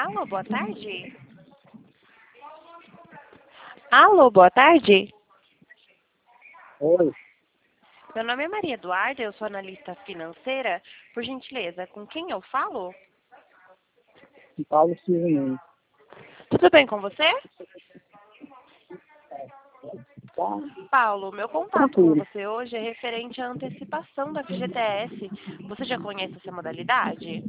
Alô, boa tarde. Alô, boa tarde. Oi, Meu nome é Maria Eduarda, eu sou analista financeira. Por gentileza, com quem eu falo? Paulo Silva Nunes. Tudo bem com você? Tá Paulo, meu contato com tranquilo. você hoje é referente à antecipação da FGTS. Você já conhece essa modalidade?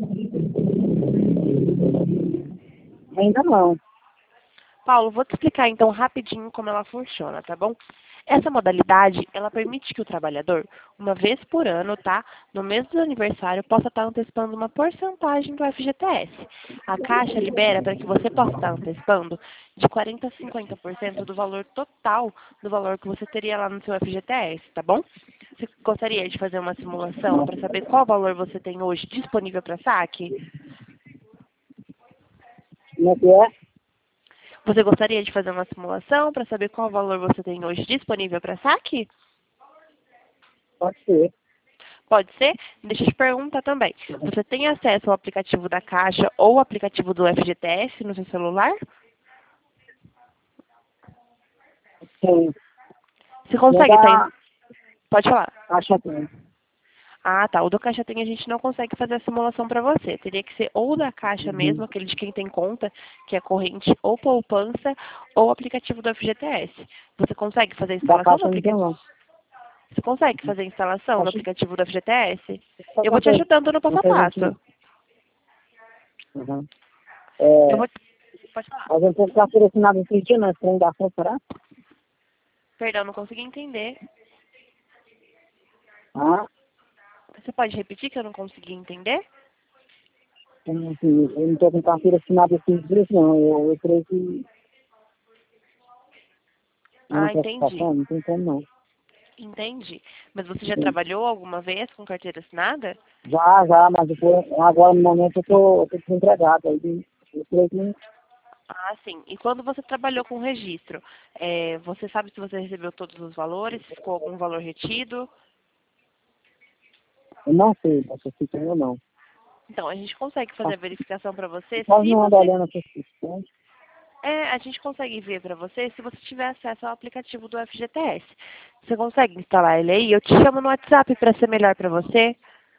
Ainda não. Paulo, vou te explicar então rapidinho como ela funciona, tá bom? Essa modalidade, ela permite que o trabalhador, uma vez por ano, tá? No mês do aniversário, possa estar antecipando uma porcentagem do FGTS. A Caixa libera para que você possa estar antecipando de 40% a 50% do valor total do valor que você teria lá no seu FGTS, tá bom? Você gostaria de fazer uma simulação para saber qual valor você tem hoje disponível para saque? Como é que é? Você gostaria de fazer uma simulação para saber qual valor você tem hoje disponível para saque? Pode ser. Pode ser? Deixa eu te perguntar também. Você tem acesso ao aplicativo da Caixa ou ao aplicativo do FGTS no seu celular? Sim. Você E é consegue estar da Pode falar. Caixa tem. Ah, tá. O do Caixa Tem a gente não consegue fazer a simulação para você. Teria que ser ou da Caixa mesmo, Uhum. aquele de quem tem conta, que é corrente ou poupança, ou o aplicativo do FGTS. Você consegue fazer a Da instalação do Caixa não tem aplicativo? não. Você consegue fazer a instalação do Caixa, aplicativo do FGTS? só Eu vou uma te per- ajudando no passo uma a passo. perguntinha. Uhum. Eu É, vou. Pode falar. a gente tem que ser assinado esse dia na transação, será? Perdão, não consegui entender. Ah, Você pode repetir que eu não consegui entender? eu não estou com carteira assinada esses dias, não. Eu creio que uma Ah, entendi. antecipação, não tem como não. Entendi. Mas você já Sim. trabalhou alguma vez com carteira assinada? Já, mas depois, agora no momento eu tô desempregado. Aí eu creio que Ah, sim. E quando você trabalhou com registro, você sabe se você recebeu todos os valores, se ficou algum valor retido? eu não sei se tem ou não. Então, a gente consegue fazer a verificação para você Pode se não andar você. olhando essas questões. A gente consegue ver para você se você tiver acesso ao aplicativo do FGTS. Você consegue instalar ele aí? Eu te chamo no WhatsApp para ser melhor para você.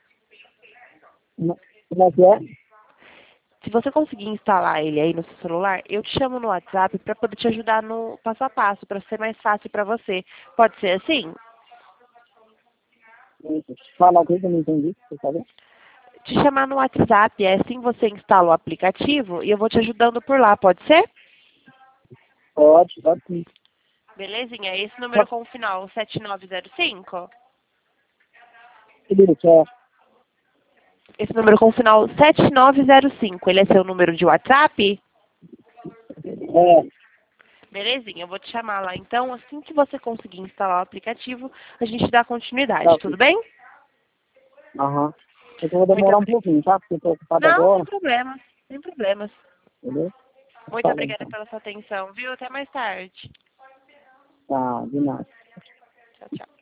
Como é que é? Se você conseguir instalar ele aí no seu celular, eu te chamo no WhatsApp para poder te ajudar no passo a passo, para ser mais fácil para você. Pode ser assim? Fala aqui que eu não entendi, você sabe? Te chamar no WhatsApp, é assim você instala o aplicativo e eu vou te ajudando por lá, pode ser? Pode sim. Belezinha? Esse número Só com o final 7905? que ele quer. Esse número com o final 7905, ele é seu número de WhatsApp? É, Belezinha, eu vou te chamar lá. Então, assim que você conseguir instalar o aplicativo, a gente dá tá continuidade, tudo ok. bem? Aham. Eu vou Muito demorar um obrigada. pouquinho, tá? Porque eu tô ocupado Não, sem agora, problemas, sem problemas. entendeu? Muito Fala obrigada então. pela sua atenção, viu? Até mais tarde. Tá, de nada. Tchau, tchau.